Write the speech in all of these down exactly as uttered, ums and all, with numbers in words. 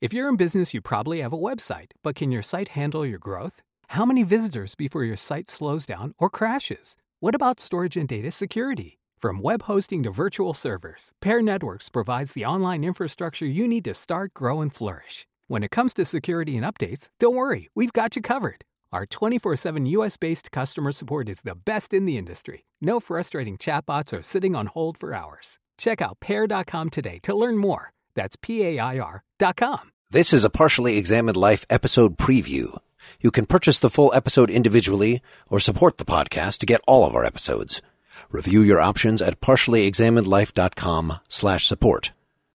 If you're in business, you probably have a website, but can your site handle your growth? How many visitors before your site slows down or crashes? What about storage and data security? From web hosting to virtual servers, Pair Networks provides the online infrastructure you need to start, grow, and flourish. When it comes to security and updates, don't worry, we've got you covered. Our twenty-four seven U S-based customer support is the best in the industry. No frustrating chatbots or sitting on hold for hours. Check out pair dot com today to learn more. That's P A I R dot com. This is a Partially Examined Life episode preview. You can purchase the full episode individually or support the podcast to get all of our episodes. Review your options at partially examined life dot com slash support.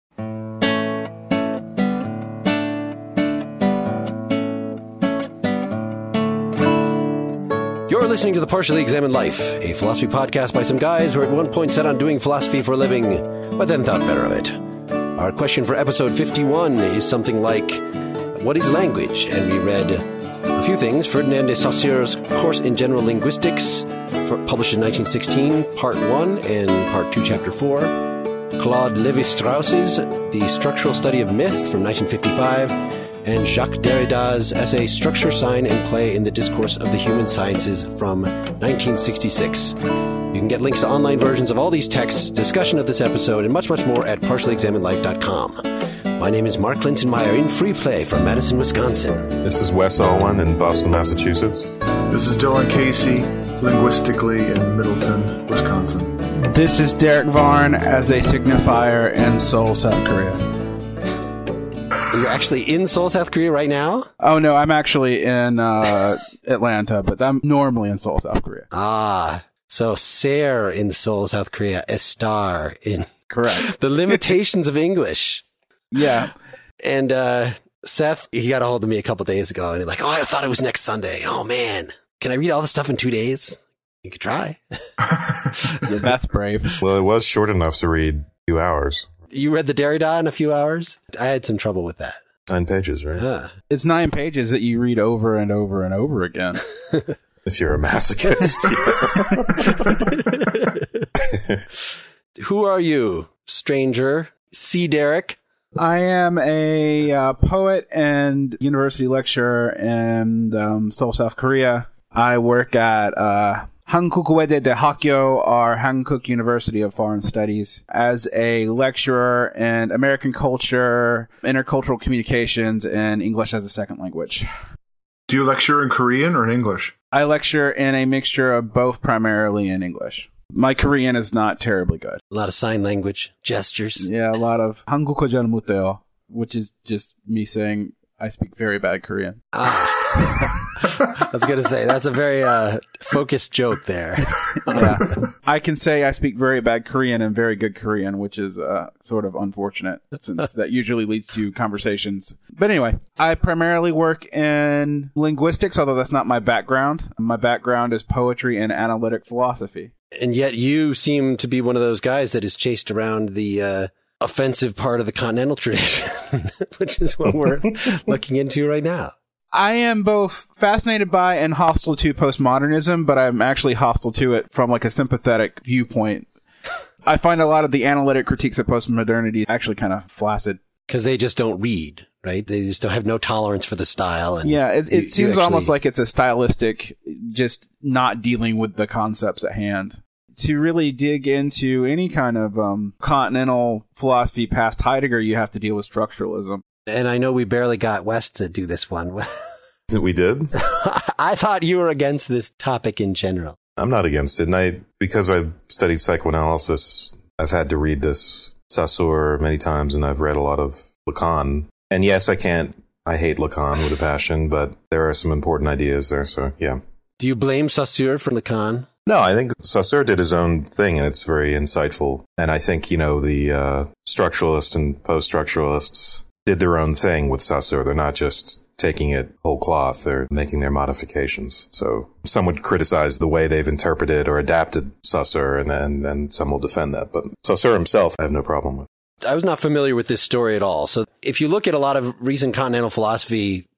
You're listening to The Partially Examined Life, a philosophy podcast by some guys who at one point set on doing philosophy for a living, but then thought better of it. Our question for episode fifty-one is something like, what is language? And we read a few things. Ferdinand de Saussure's Course in General Linguistics, for, published in nineteen sixteen, Part one and Part two, Chapter four. Claude Lévi-Strauss's The Structural Study of Myth from nineteen fifty-five. And Jacques Derrida's essay Structure, Sign, and Play in the Discourse of the Human Sciences from nineteen sixty-six. You can get links to online versions of all these texts, discussion of this episode, and much, much more at partially examined life dot com. My name is Mark Lintonmeyer in Free Play from Madison, Wisconsin. This is Wes Alwan in Boston, Massachusetts. This is Dylan Casey, linguistically in Middleton, Wisconsin. This is Derek Varn as a signifier in Seoul, South Korea. You're actually in Seoul, South Korea right now? Oh, no, I'm actually in uh, Atlanta, but I'm normally in Seoul, South Korea. Ah, so ser in Seoul, South Korea, estar in... Correct. The limitations of English. Yeah. And uh, Seth, he got a hold of me a couple days ago, and he's like, oh, I thought it was next Sunday. Oh, man. Can I read all the stuff in two days? You could try. Yeah, that's brave. Well, it was short enough to read two hours. You read the Derrida in a few hours? I had some trouble with that. Nine pages, right? Huh. It's nine pages that you read over and over and over again. If you're a masochist. Who are you, stranger? C. Derek? I am a uh, poet and university lecturer in um, Seoul, South Korea. I work at uh, Hankuk de Hakyo, or Hankuk University of Foreign Studies, as a lecturer in American culture, intercultural communications, and English as a second language. Do you lecture in Korean or in English? I lecture in a mixture of both, primarily in English. My Korean is not terribly good. A lot of sign language, gestures. Yeah, a lot of 한국어 잘 못해요, which is just me saying I speak very bad Korean. Ah. I was going to say, that's a very uh, focused joke there. Yeah. I can say I speak very bad Korean and very good Korean, which is uh, sort of unfortunate, since that usually leads to conversations. But anyway, I primarily work in linguistics, although that's not my background. My background is poetry and analytic philosophy. And yet you seem to be one of those guys that is chased around the uh, offensive part of the continental tradition, which is what we're looking into right now. I am both fascinated by and hostile to postmodernism, but I'm actually hostile to it from like a sympathetic viewpoint. I find a lot of the analytic critiques of postmodernity actually kind of flaccid. Because they just don't read, right? They just don't have no tolerance for the style. And yeah, it, it you, seems you actually... almost like it's a stylistic, just not dealing with the concepts at hand. To really dig into any kind of um, continental philosophy past Heidegger, you have to deal with structuralism. And I know we barely got Wes to do this one. We did? I thought you were against this topic in general. I'm not against it. And I, because I've studied psychoanalysis, I've had to read this Saussure many times, and I've read a lot of Lacan. And yes, I can't, I hate Lacan with a passion, but there are some important ideas there, so yeah. Do you blame Saussure for Lacan? No, I think Saussure did his own thing, and it's very insightful. And I think, you know, the uh, structuralists and post-structuralists did their own thing with Saussure. They're not just taking it whole cloth. They're making their modifications. So some would criticize the way they've interpreted or adapted Saussure, and, and, and some will defend that. But Saussure himself, I have no problem with. I was not familiar with this story at all. So if you look at a lot of recent continental philosophy,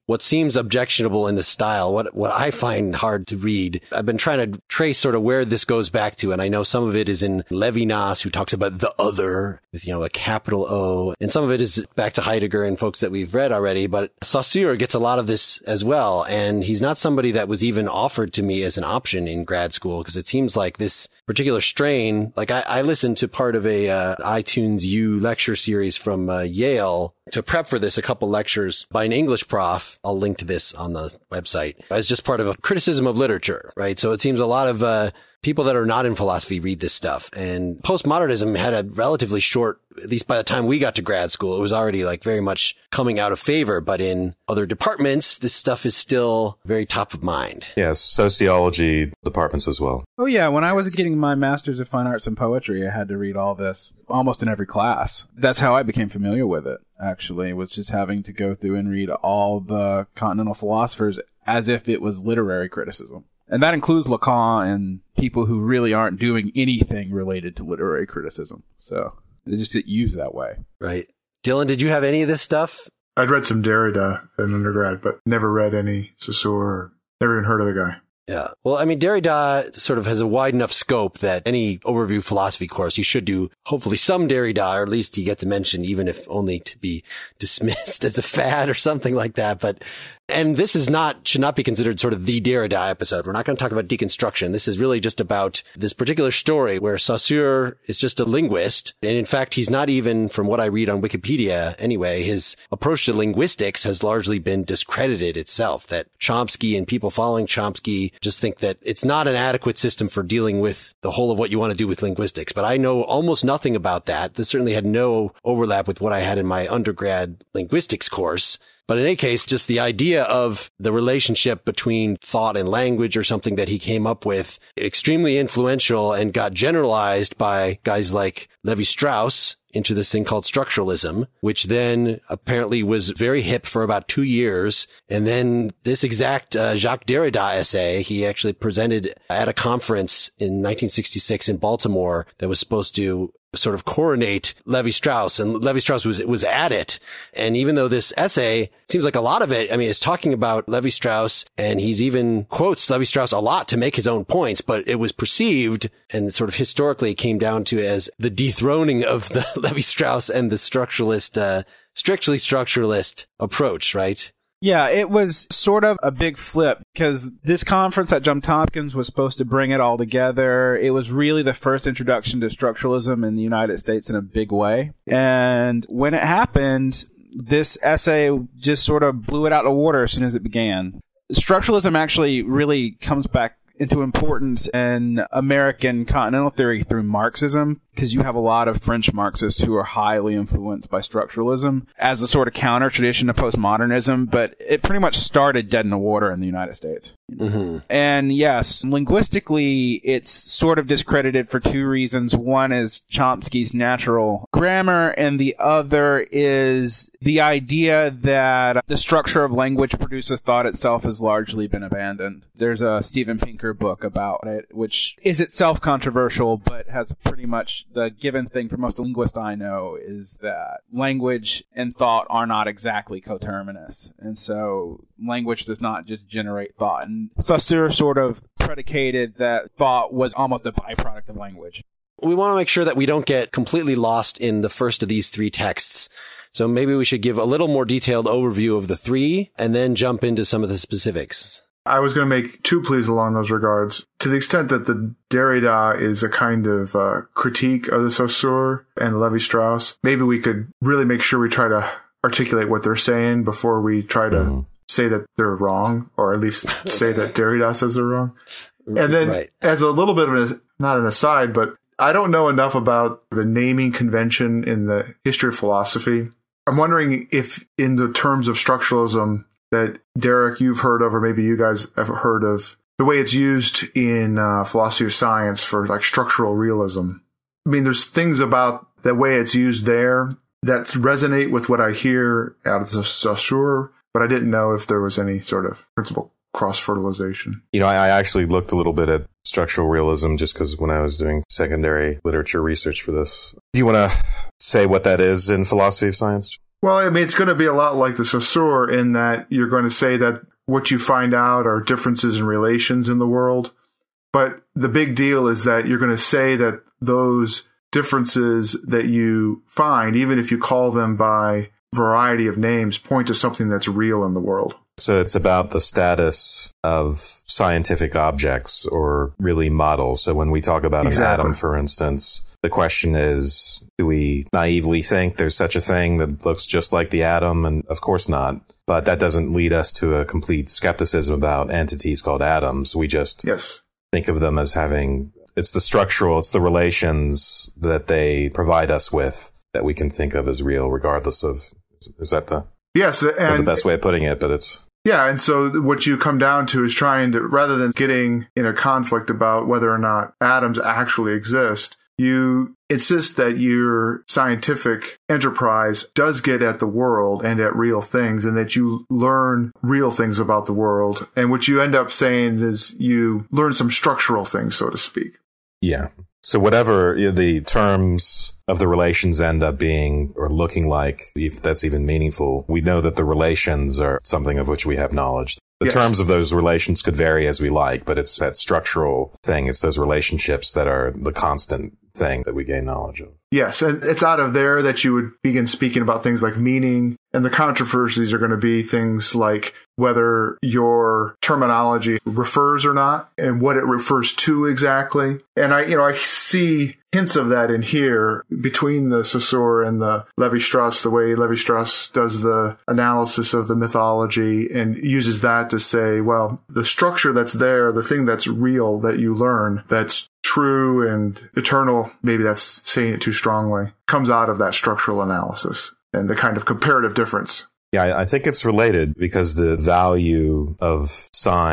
what seems objectionable in the style, what what I find hard to read. I've been trying to trace sort of where this goes back to, and I know some of it is in Levinas, who talks about the other with, you know, a capital O, and some of it is back to Heidegger and folks that we've read already, but Saussure gets a lot of this as well, and he's not somebody that was even offered to me as an option in grad school, because it seems like this particular strain, like I, I listened to part of a uh, iTunes U lecture series from uh, Yale to prep for this, a couple lectures by an English prof. I'll link to this on the website as just part of a criticism of literature, right? So it seems a lot of uh, people that are not in philosophy read this stuff. And postmodernism had a relatively short, at least by the time we got to grad school, it was already like very much coming out of favor. But in other departments, this stuff is still very top of mind. Yes, sociology departments as well. Oh, yeah. When I was getting my master's of fine arts and poetry, I had to read all this almost in every class. That's how I became familiar with it, actually, was just having to go through and read all the continental philosophers as if it was literary criticism. And that includes Lacan and people who really aren't doing anything related to literary criticism. So they just get used that way. Right. Dylan, did you have any of this stuff? I'd read some Derrida in undergrad, but never read any Saussure. Never even heard of the guy. Yeah. Well, I mean, Derrida sort of has a wide enough scope that any overview philosophy course, you should do hopefully some Derrida, or at least he gets a mention, even if only to be dismissed as a fad or something like that. But, and this is not, should not be considered sort of the Derrida episode. We're not going to talk about deconstruction. This is really just about this particular story where Saussure is just a linguist. And in fact, he's not even, from what I read on Wikipedia anyway, his approach to linguistics has largely been discredited itself, that Chomsky and people following Chomsky just think that it's not an adequate system for dealing with the whole of what you want to do with linguistics. But I know almost nothing about that. This certainly had no overlap with what I had in my undergrad linguistics course. But in any case, just the idea of the relationship between thought and language or something that he came up with, extremely influential and got generalized by guys like Levi-Strauss into this thing called structuralism, which then apparently was very hip for about two years. And then this exact uh, Jacques Derrida essay, he actually presented at a conference in nineteen sixty-six in Baltimore that was supposed to sort of coronate Levi-Strauss, and Levi-Strauss was was at it. And even though this essay seems like a lot of it, I mean, it's talking about Levi-Strauss, and he's even quotes Levi-Strauss a lot to make his own points, but it was perceived, and sort of historically it came down to as the dethroning of the Levi-Strauss and the structuralist, uh, strictly structuralist approach, right? Yeah, it was sort of a big flip because this conference at Johns Hopkins was supposed to bring it all together. It was really the first introduction to structuralism in the United States in a big way. And when it happened, this essay just sort of blew it out of the water as soon as it began. Structuralism actually really comes back into importance in American continental theory through Marxism, because you have a lot of French Marxists who are highly influenced by structuralism as a sort of counter tradition to postmodernism, but it pretty much started dead in the water in the United States. Mm-hmm. And yes, linguistically, it's sort of discredited for two reasons. One is Chomsky's natural grammar, and the other is the idea that the structure of language produces thought itself has largely been abandoned. There's a Steven Pinker book about it, which is itself controversial, but has pretty much the given thing for most linguists I know is that language and thought are not exactly coterminous. And so language does not just generate thought. And Saussure sort of predicated that thought was almost a byproduct of language. We want to make sure that we don't get completely lost in the first of these three texts. So maybe we should give a little more detailed overview of the three and then jump into some of the specifics. I was going to make two pleas along those regards. To the extent that the Derrida is a kind of uh, critique of the Saussure and Levi-Strauss, maybe we could really make sure we try to articulate what they're saying before we try to mm-hmm. say that they're wrong, or at least say that Derrida says they're wrong. And then right. as a little bit of a, not an aside, but I don't know enough about the naming convention in the history of philosophy. I'm wondering if in the terms of structuralism that Derek, you've heard of, or maybe you guys have heard of, the way it's used in uh, philosophy of science for like structural realism. I mean, there's things about the way it's used there that resonate with what I hear out of the Saussure, but I didn't know if there was any sort of principal cross-fertilization. You know, I, I actually looked a little bit at structural realism just because when I was doing secondary literature research for this. Do you want to say what that is in philosophy of science? Well, I mean, it's going to be a lot like the Saussure in that you're going to say that what you find out are differences in relations in the world. But the big deal is that you're going to say that those differences that you find, even if you call them by variety of names, point to something that's real in the world. So it's about the status of scientific objects or really models. So when we talk about Exactly. an atom, for instance, the question is, do we naively think there's such a thing that looks just like the atom? And of course not. But that doesn't lead us to a complete skepticism about entities called atoms. We just Yes. think of them as having, it's the structural, it's the relations that they provide us with that we can think of as real, regardless of, is that the, Yes. is that And the best way of putting it? But it's, yeah, and so what you come down to is trying to, rather than getting in a conflict about whether or not atoms actually exist, you insist that your scientific enterprise does get at the world and at real things, and that you learn real things about the world. And what you end up saying is you learn some structural things, so to speak. yeah. So whatever the terms of the relations end up being or looking like, if that's even meaningful, we know that the relations are something of which we have knowledge. The Yes. terms of those relations could vary as we like, but it's that structural thing. It's those relationships that are the constant thing that we gain knowledge of. Yes, and it's out of there that you would begin speaking about things like meaning, and the controversies are going to be things like whether your terminology refers or not, and what it refers to exactly. And I, you know, I see hints of that in here between the Saussure and the Levi-Strauss, the way Levi-Strauss does the analysis of the mythology and uses that to say, well, the structure that's there, the thing that's real that you learn, that's true and eternal, maybe that's saying it too strongly, comes out of that structural analysis and the kind of comparative difference. Yeah, I I think it's related because the value of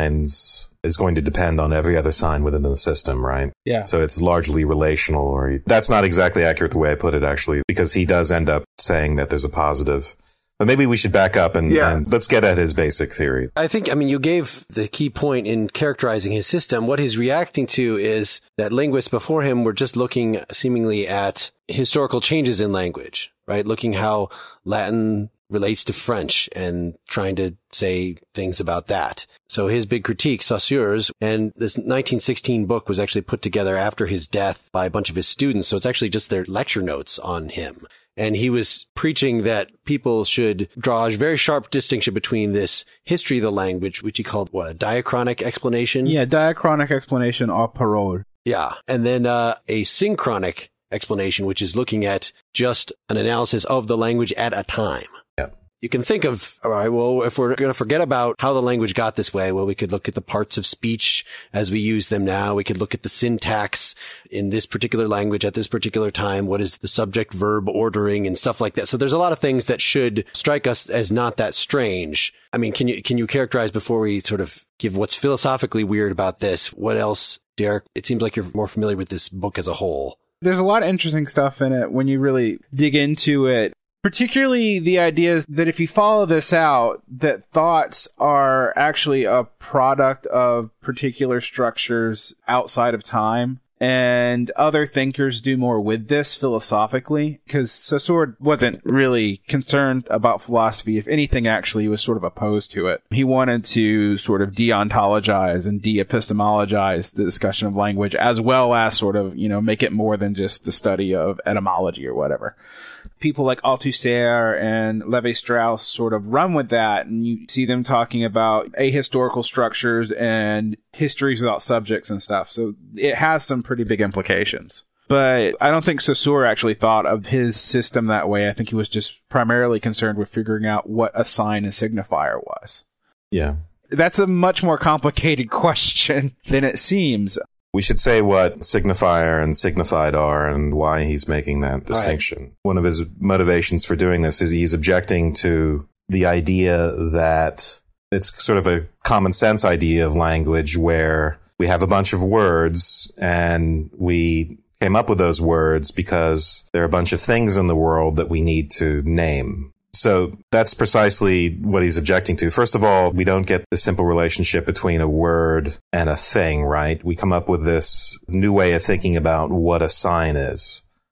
signs is going to depend on every other sign within the system, right? Yeah. So it's largely relational, or that's not exactly accurate the way I put it, actually, because he does end up saying that there's a positive. But maybe we should back up and, Yeah. and let's get at his basic theory. I think, I mean, you gave the key point in characterizing his system. What he's reacting to is that linguists before him were just looking seemingly at historical changes in language, right? Looking how Latin relates to French and trying to say things about that. So his big critique, Saussure's, and this nineteen sixteen book was actually put together after his death by a bunch of his students. So it's actually just their lecture notes on him. And he was preaching that people should draw a very sharp distinction between this history of the language, which he called, what, a diachronic explanation? Yeah, diachronic explanation or parole. Yeah. And then uh, a synchronic explanation, which is looking at just an analysis of the language at a time. Yeah. You can think of, all right, well, if we're going to forget about how the language got this way, well, we could look at the parts of speech as we use them now. We could look at the syntax in this particular language at this particular time. What is the subject verb ordering and stuff like that? So there's a lot of things that should strike us as not that strange. I mean, can you, can you characterize before we sort of give what's philosophically weird about this? What else, Derek? It seems like you're more familiar with this book as a whole. There's a lot of interesting stuff in it when you really dig into it. Particularly the idea that if you follow this out, that thoughts are actually a product of particular structures outside of time. And other thinkers do more with this philosophically, because Saussure wasn't really concerned about philosophy. If anything, actually, he was sort of opposed to it. He wanted to sort of deontologize and de-epistemologize the discussion of language, as well as sort of, you know, make it more than just the study of etymology or whatever. People like Althusser and Levi-Strauss sort of run with that, and you see them talking about ahistorical structures and histories without subjects and stuff. So it has some pretty big implications. But I don't think Saussure actually thought of his system that way. I think he was just primarily concerned with figuring out what a sign and signifier was. Yeah. That's a much more complicated question than it seems. We should say what signifier and signified are and why he's making that distinction. Right. One of his motivations for doing this is he's objecting to the idea that it's sort of a common sense idea of language where we have a bunch of words and we came up with those words because there are a bunch of things in the world that we need to name. So that's precisely what he's objecting to. First of all, we don't get the simple relationship between a word and a thing, right? We come up with this new way of thinking about what a sign is. Yeah.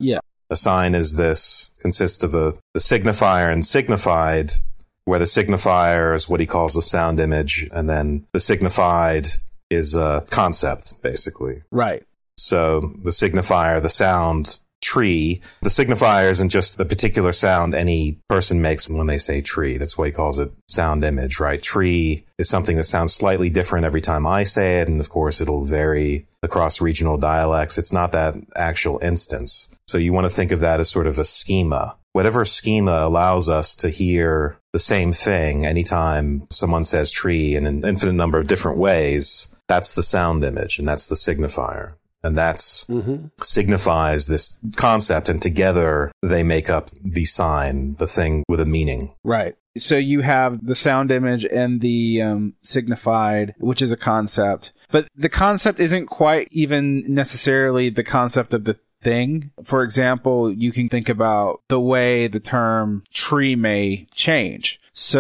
A sign is this, consists of a the signifier and signified, where the signifier is what he calls the sound image, and then the signified is a concept, basically. Right. So the signifier, the sound tree, the signifier isn't just the particular sound any person makes when they say tree. That's why he calls it sound image, right? Tree is something that sounds slightly different every time I say it, and of course it'll vary across regional dialects. It's not that actual instance. So you want to think of that as sort of a schema. Whatever schema allows us to hear the same thing anytime someone says tree in an infinite number of different ways, that's the sound image, and that's the signifier. And that's mm-hmm. signifies this concept, and together they make up the sign, the thing with a meaning. Right. So you have the sound image and the um, signified, which is a concept. But the concept isn't quite even necessarily the concept of the thing. For example, you can think about the way the term tree may change.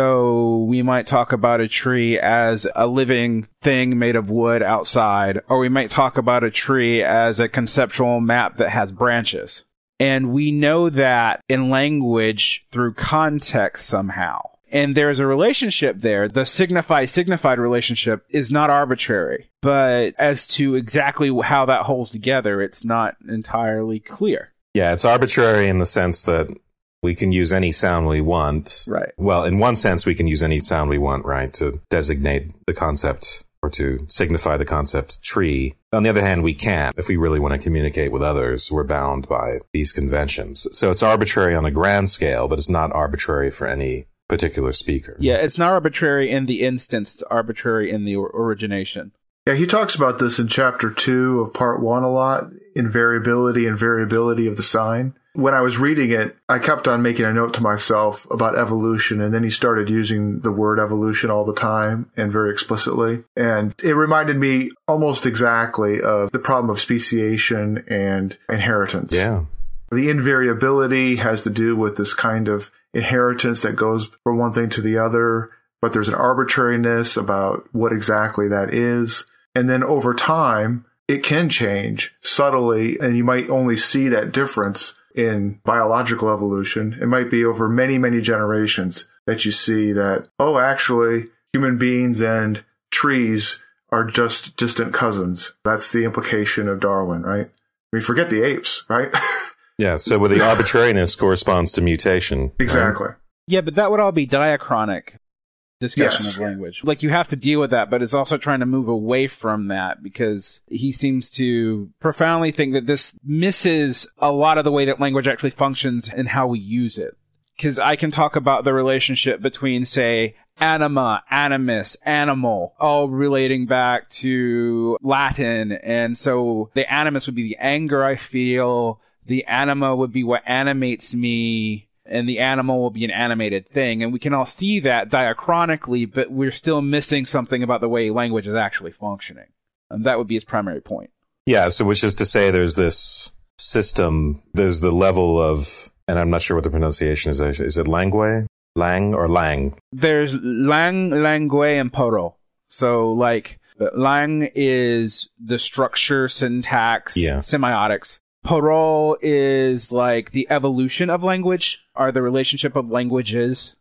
So we might talk about a tree as a living thing made of wood outside, or we might talk about a tree as a conceptual map that has branches. And we know that in language through context somehow. And there's a relationship there. The signify-signified relationship is not arbitrary. But as to exactly how that holds together, it's not entirely clear. Yeah, it's arbitrary in the sense that we can use any sound we want. Right. Well, in one sense, we can use any sound we want, right, to designate the concept or to signify the concept tree. On the other hand, we can't. If we really want to communicate with others, we're bound by these conventions. So it's arbitrary on a grand scale, but it's not arbitrary for any particular speaker. Yeah, it's not arbitrary in the instance, it's arbitrary in the or- origination. Yeah, he talks about this in chapter two of part one a lot, invariability and variability of the sign. When I was reading it, I kept on making a note to myself about evolution, and then he started using the word evolution all the time and very explicitly. And it reminded me almost exactly of the problem of speciation and inheritance. Yeah. The invariability has to do with this kind of inheritance that goes from one thing to the other, but there's an arbitrariness about what exactly that is. And then over time, it can change subtly, and you might only see that difference in biological evolution. It might be over many, many generations that you see that, oh, actually, human beings and trees are just distant cousins. That's the implication of Darwin, right? I mean, forget the apes, right? Yeah, so where the arbitrariness corresponds to mutation. Exactly. Right? Yeah, but that would all be diachronic discussion Yes. of language. Like, you have to deal with that, but it's also trying to move away from that because he seems to profoundly think that this misses a lot of the way that language actually functions and how we use it. Because I can talk about the relationship between, say, anima, animus, animal, all relating back to Latin. And so the animus would be the anger I feel, the anima would be what animates me, and the animal will be an animated thing. And we can all see that diachronically, but we're still missing something about the way language is actually functioning. And that would be his primary point. Yeah, so which is to say there's this system, there's the level of, and I'm not sure what the pronunciation is. Is it langue? Lang or lang? There's lang, langue, and poro. So, like, lang is the structure, syntax, yeah. semiotics. Poro is like the evolution of language, or the relationship of languages.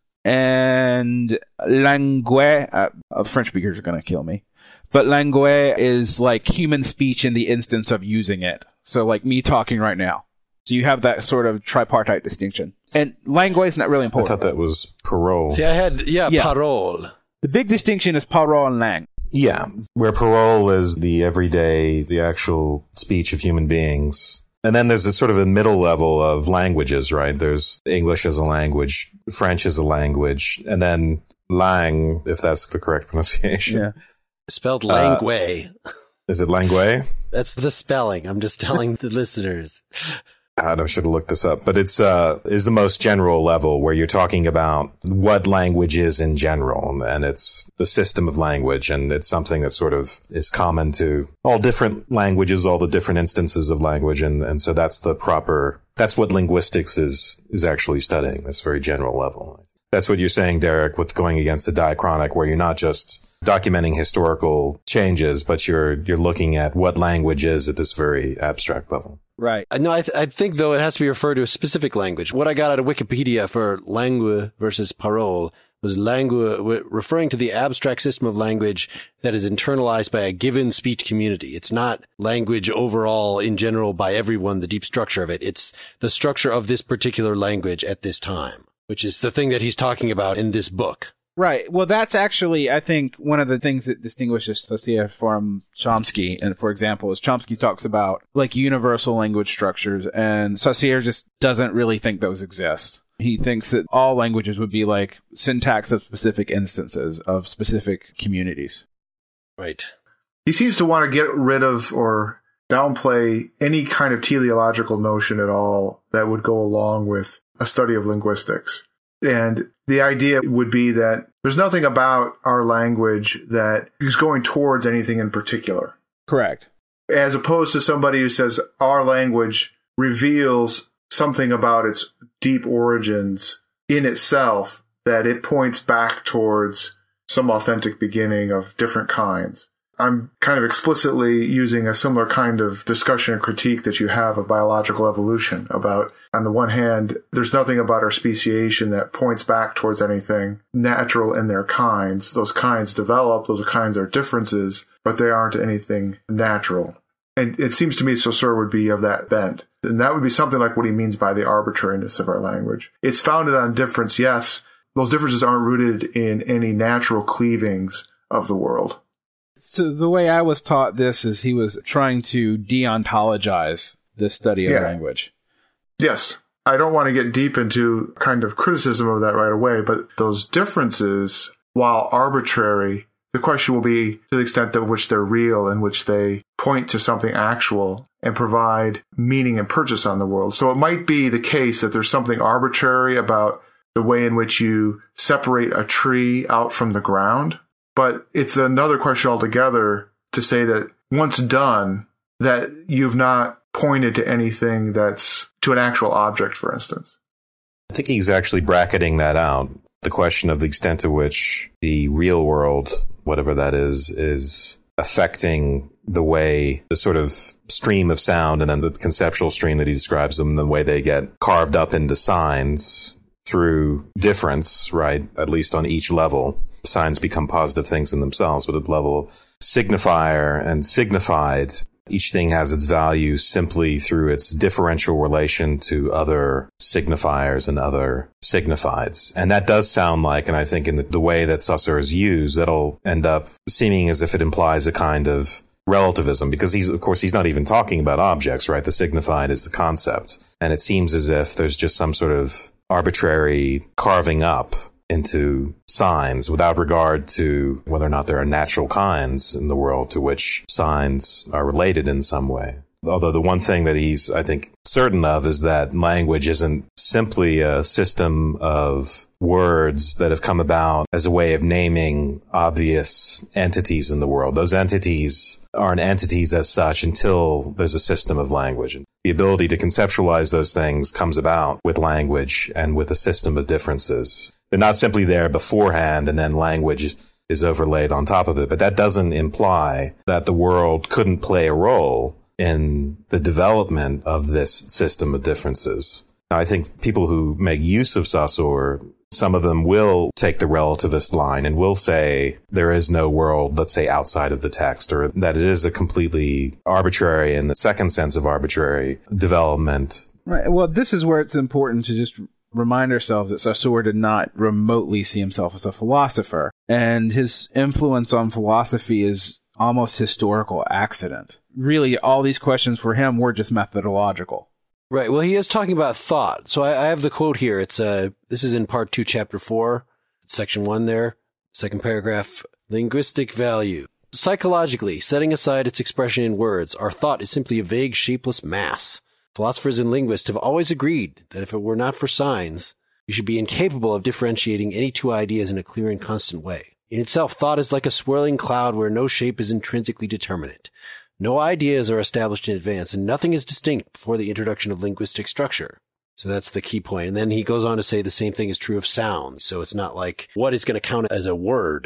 And langue, uh, the French speakers are going to kill me. But langue is like human speech in the instance of using it. So like me talking right now. So you have that sort of tripartite distinction. And langue is not really I important. thought that was parole. See, I had, yeah, Yeah. parole. The big distinction is parole and lang. Yeah, where parole is the everyday, the actual speech of human beings. And then there's a sort of a middle level of languages, right? There's English as a language, French as a language, and then lang, if that's the correct pronunciation. Yeah. Spelled Uh, langue. Is it langue? That's the spelling. I'm just telling the listeners. God, I should have looked this up. But it's uh is the most general level where you're talking about what language is in general, and it's the system of language, and it's something that sort of is common to all different languages, all the different instances of language, and, and so that's the proper, that's what linguistics is is actually studying, this very general level. That's what you're saying, Derek, with going against the diachronic, where you're not just documenting historical changes, but you're you're looking at what language is at this very abstract level. Right. Uh, No, I, th- I think, though, it has to be referred to a specific language. What I got out of Wikipedia for langue versus parole was langue w- referring to the abstract system of language that is internalized by a given speech community. It's not language overall in general by everyone, the deep structure of it. It's the structure of this particular language at this time, which is the thing that he's talking about in this book. Right. Well, that's actually, I think, one of the things that distinguishes Saussure from Chomsky. And for example, is Chomsky talks about like universal language structures, and Saussure just doesn't really think those exist. He thinks that all languages would be like syntax of specific instances of specific communities. Right. He seems to want to get rid of or downplay any kind of teleological notion at all that would go along with a study of linguistics. And the idea would be that there's nothing about our language that is going towards anything in particular. Correct. As opposed to somebody who says our language reveals something about its deep origins in itself, that it points back towards some authentic beginning of different kinds. I'm kind of explicitly using a similar kind of discussion and critique that you have of biological evolution about, on the one hand, there's nothing about our speciation that points back towards anything natural in their kinds. Those kinds develop, those kinds are differences, but they aren't anything natural. And it seems to me Saussure would be of that bent. And that would be something like what he means by the arbitrariness of our language. It's founded on difference, yes. Those differences aren't rooted in any natural cleavings of the world. So the way I was taught this is he was trying to deontologize the study of Yeah. language. Yes. I don't want to get deep into kind of criticism of that right away, but those differences, while arbitrary, the question will be to the extent to which they're real, in which they point to something actual and provide meaning and purchase on the world. So it might be the case that there's something arbitrary about the way in which you separate a tree out from the ground. But it's another question altogether to say that once done, that you've not pointed to anything that's to an actual object, for instance. I think he's actually bracketing that out. The question of the extent to which the real world, whatever that is, is affecting the way the sort of stream of sound and then the conceptual stream that he describes them, the way they get carved up into signs through difference, right? At least on each level. Signs become positive things in themselves, but at the level signifier and signified, each thing has its value simply through its differential relation to other signifiers and other signifieds. And that does sound like, and I think in the, the way that Saussure is used, that'll end up seeming as if it implies a kind of relativism, because he's, of course, he's not even talking about objects, right? The signified is the concept. And it seems as if there's just some sort of arbitrary carving up into signs without regard to whether or not there are natural kinds in the world to which signs are related in some way. Although the one thing that he's, I think, certain of is that language isn't simply a system of words that have come about as a way of naming obvious entities in the world. Those entities aren't entities as such until there's a system of language. And the ability to conceptualize those things comes about with language and with a system of differences. They're not simply there beforehand and then language is overlaid on top of it. But that doesn't imply that the world couldn't play a role in the development of this system of differences. Now, I think people who make use of Saussure, some of them will take the relativist line and will say there is no world, let's say, outside of the text, or that it is a completely arbitrary, in the second sense of arbitrary, development. Right. Well, this is where it's important to just remind ourselves that Saussure did not remotely see himself as a philosopher, and his influence on philosophy is almost historical accident. Really, all these questions for him were just methodological. Right. Well, he is talking about thought. So I, I have the quote here. It's uh, this is in part two, chapter four, section one there, second paragraph, linguistic value. Psychologically, setting aside its expression in words, our thought is simply a vague, shapeless mass. Philosophers and linguists have always agreed that if it were not for signs, we should be incapable of differentiating any two ideas in a clear and constant way. In itself, thought is like a swirling cloud where no shape is intrinsically determinate. No ideas are established in advance, and nothing is distinct before the introduction of linguistic structure. So that's the key point. And then he goes on to say the same thing is true of sound. So it's not like what is going to count as a word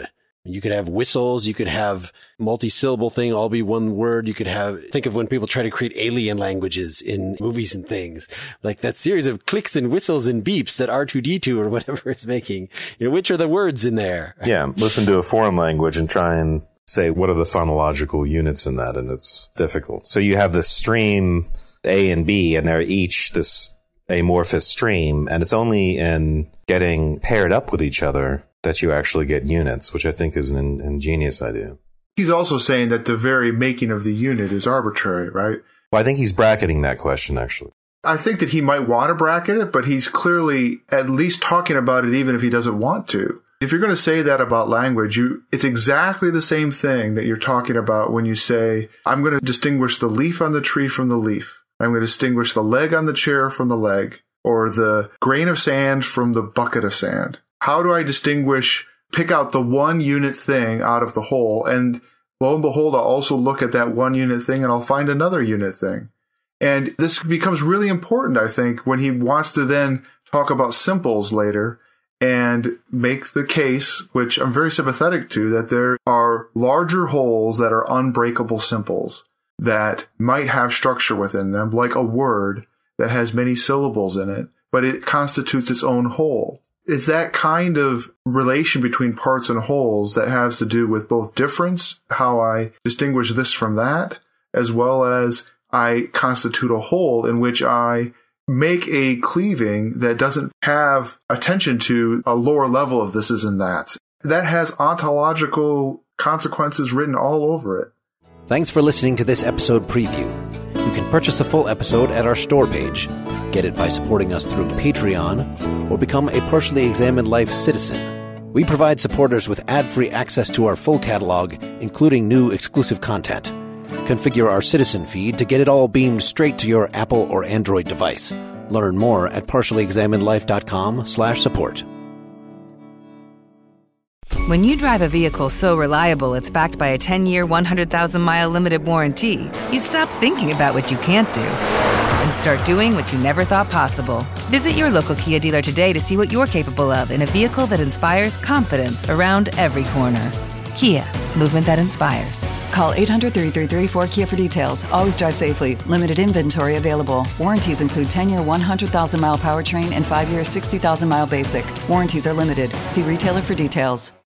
You could have whistles. You could have multi-syllable thing, all be one word. You could have, think of when people try to create alien languages in movies and things, like that series of clicks and whistles and beeps that R two D two or whatever is making. You know, which are the words in there? Yeah. Listen to a foreign language and try and say, what are the phonological units in that? And it's difficult. So you have this stream A and B, and they're each this amorphous stream, and it's only in getting paired up with each other that you actually get units, which I think is an in- ingenious idea. He's also saying that the very making of the unit is arbitrary, right? Well, I think he's bracketing that question, actually. I think that he might want to bracket it, but he's clearly at least talking about it even if he doesn't want to. If you're going to say that about language, you it's exactly the same thing that you're talking about when you say, I'm going to distinguish the leaf on the tree from the leaf. I'm going to distinguish the leg on the chair from the leg, or the grain of sand from the bucket of sand. How do I distinguish, pick out the one unit thing out of the whole? And lo and behold, I'll also look at that one unit thing and I'll find another unit thing. And this becomes really important, I think, when he wants to then talk about simples later and make the case, which I'm very sympathetic to, that there are larger wholes that are unbreakable simples that might have structure within them, like a word that has many syllables in it, but it constitutes its own whole. It's that kind of relation between parts and wholes that has to do with both difference, how I distinguish this from that, as well as I constitute a whole in which I make a cleaving that doesn't have attention to a lower level of this is and that. That has ontological consequences written all over it. Thanks for listening to this episode preview. You can purchase a full episode at our store page, get it by supporting us through Patreon, or become a Partially Examined Life citizen. We provide supporters with ad-free access to our full catalog, including new exclusive content. Configure our citizen feed to get it all beamed straight to your Apple or Android device. Learn more at partiallyexaminedlife.com slash support. When you drive a vehicle so reliable it's backed by a ten-year, one hundred thousand mile limited warranty, you stop thinking about what you can't do and start doing what you never thought possible. Visit your local Kia dealer today to see what you're capable of in a vehicle that inspires confidence around every corner. Kia, movement that inspires. Call eight hundred, three three three, four K I A for details. Always drive safely. Limited inventory available. Warranties include ten-year, one hundred thousand mile powertrain and five-year, sixty thousand mile basic. Warranties are limited. See retailer for details.